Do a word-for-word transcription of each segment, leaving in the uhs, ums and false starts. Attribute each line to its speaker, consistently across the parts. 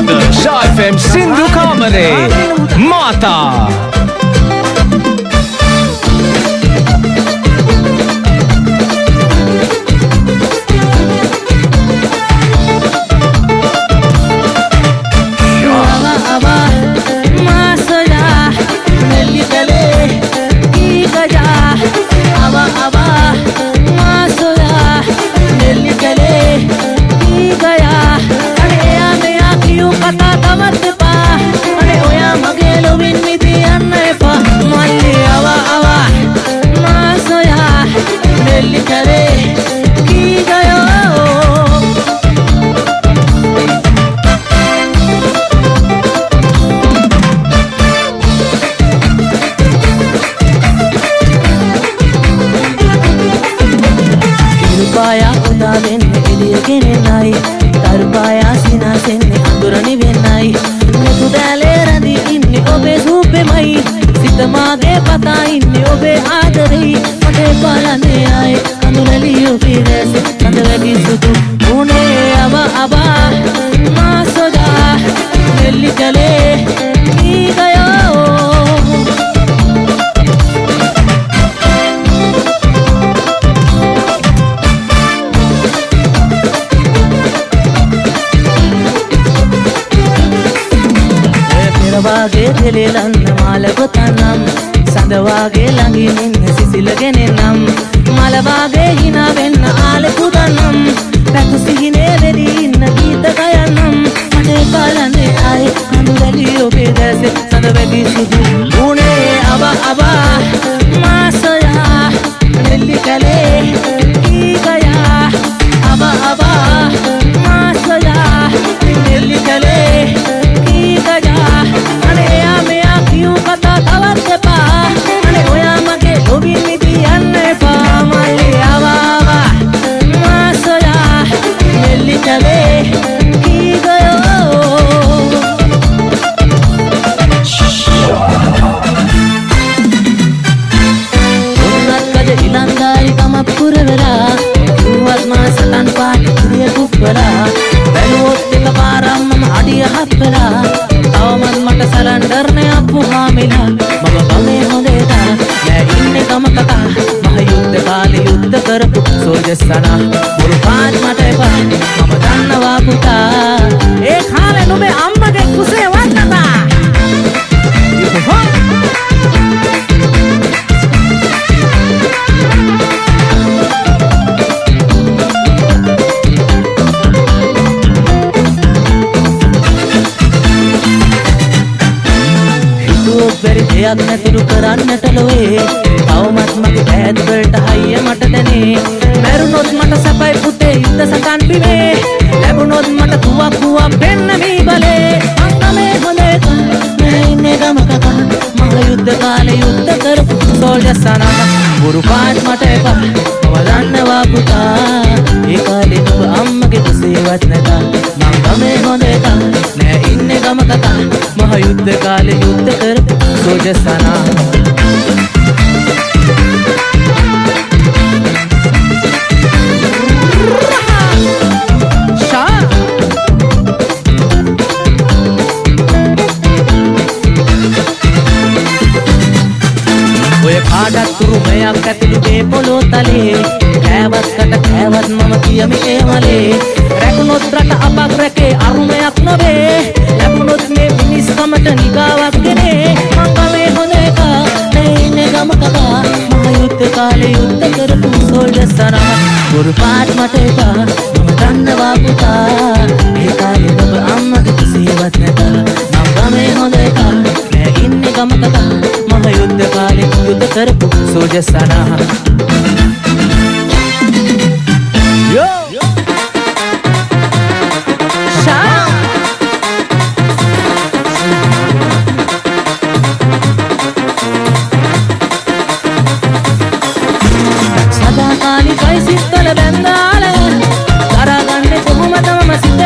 Speaker 1: අද ෂා F M සින්දු කාමරේ මාතා
Speaker 2: සඳවාගේ ළඟින් ඉන්න සිසිලගෙන නම් මලවාගේ hina වෙන්න ආලේ පුදන්නම් පැතු සිහිනේ වෙලි ඉන්න ගීත ගයන්නම් මට බලන්නේ ආයේ කඳුලි ඔබේ දැසේ සඳ වෙදි සුදු උනේ අබ අබ මාසයා නෙල්ලි කලේ ඊගයා අබ අබ මාසයා නෙල්ලි කලේ ඊගයා අනේ යා මෙයා කියු කතා තවත් එපා
Speaker 3: sana buru paaj mata epa mama dannawa puta e khale nube ammage kuse wannata hitu beri deyak naturu karannata lowe tawmat mage ඈත් වලට හයිය මට දැනේ මරුණොත් මට සපයි පුතේ ඉන්න සකන් පිනේ ලැබුණොත් මට තුවක් තුවක් දෙන්න මේ බලේ අංගමේ හොඳේ මේ ඉන්නේ ගමක මංගල යුද්ධ කාලේ යුද්ධ කරපු සෝල්ජර් සනම බුරු පාත් මට එපා මම දන්නවා පුතා ඒ කාලේ නුඹ අම්මගේ කුසේවත් නැතා මංගමේ හොඳේ නෑ ඉන්නේ ගමක මහ යුද්ධ කාලේ යුද්ධ කරපු සෝල්ජර් සනම
Speaker 2: ආඩත්තුරු මෙයක් ඇතුළු මේ පොළොව තලේ කෑවත් කට කෑවත් මම කියමි ඒ මලේ රැකුණොත් රට අපක් රැකේ අරුමයක් නොවේ ලැබුණොත් මේ මිනිස්කමට නිගාවක් ගෙනේ මංගමේ හොඳ එක නේ ඉන්නේ ගමක මහ යුද්ධ කාලේ යුද්ධ කරපු සෝල්ජර් සනම බුරු පාත් මට එපා මම දන්නවා පුතා ඒ කාලේ ඔබ අම්මගේ කුසේවත් නැත මංගමේ හොඳ එක නේ ඉන්නේ ගමක මහ යුද්ධ කාලේ යුද්ධ කරපු සෝල්ජර් සනහ yo සදා කාලිකයි සිත්තල බැඳාල කරගන්නේ කොහොමද මම සිත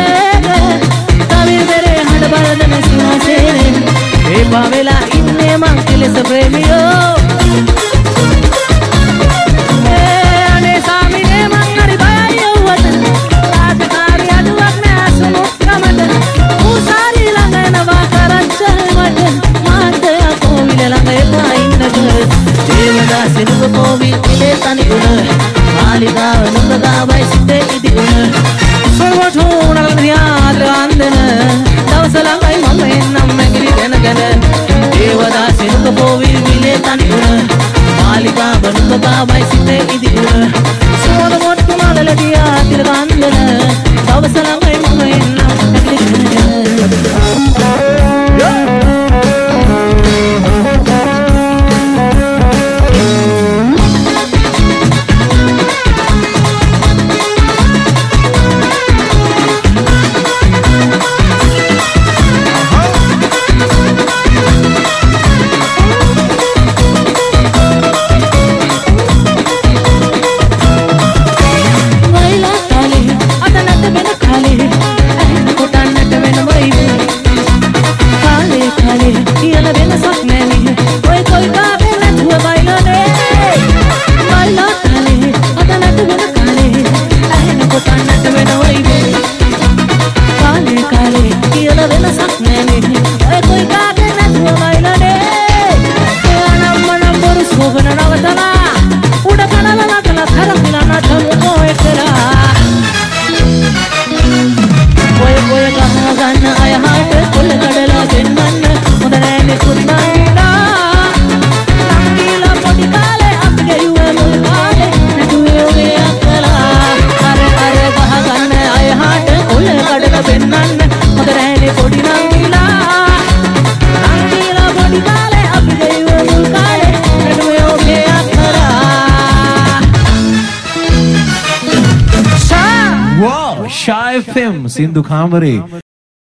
Speaker 2: අපේ පොඩි නංගිලා නංගිලා පොඩි කාලේ අපි දෙයිව මුල් කාලේ රැඩුවේ ඔබේ අක්කලා.
Speaker 1: Wow, Shy F M, Sindhu Kamare.